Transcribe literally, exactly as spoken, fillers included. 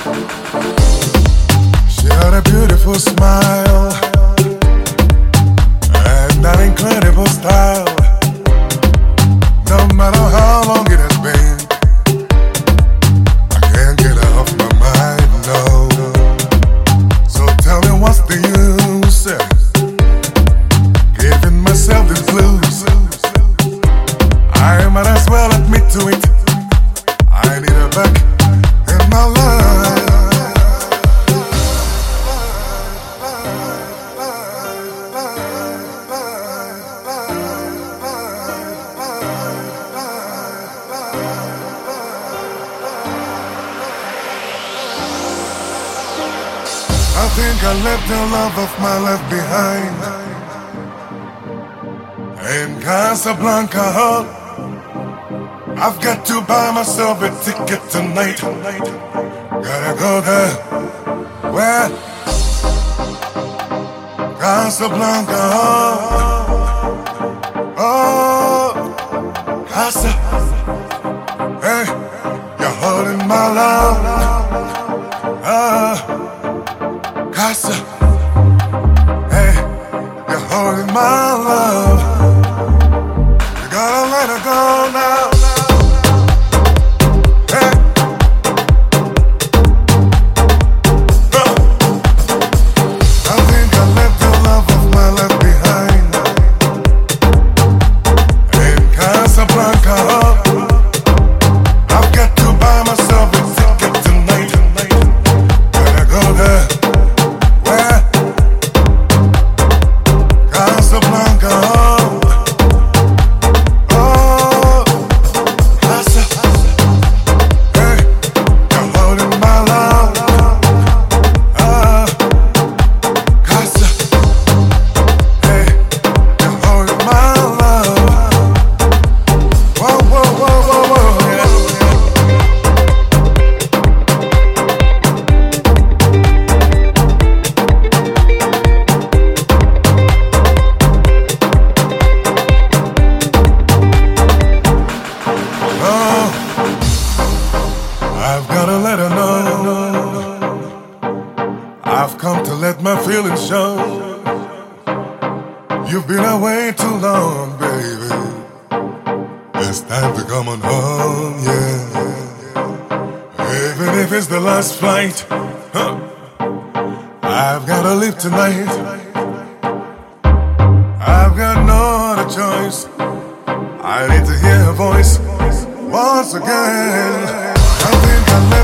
She had a beautiful smile and an incredible style. No matter how long it has been, I can't get her off my mind, no. So tell me what's the use giving myself these blues? I might as well admit to it, I need her back in my life. I think I left the love of my life behind in Casablanca. I've got to buy myself a ticket tonight. Gotta go there. Where? Casablanca. Oh, Casa. Hey, you're holding my love. Ah. Casa, hey, you're holding my love. You gotta let her go now. Hey, uh. I think I left the love of my life behind in Casablanca. I've got to buy myself a ticket tonight. Gotta go there. I've gotta let her know I've come to let my feelings show. You've been away too long, baby. It's time to come on home, yeah. Even if it's the last flight, huh? I've gotta leave tonight. I've got no other choice. I need to hear her voice once again. I think I left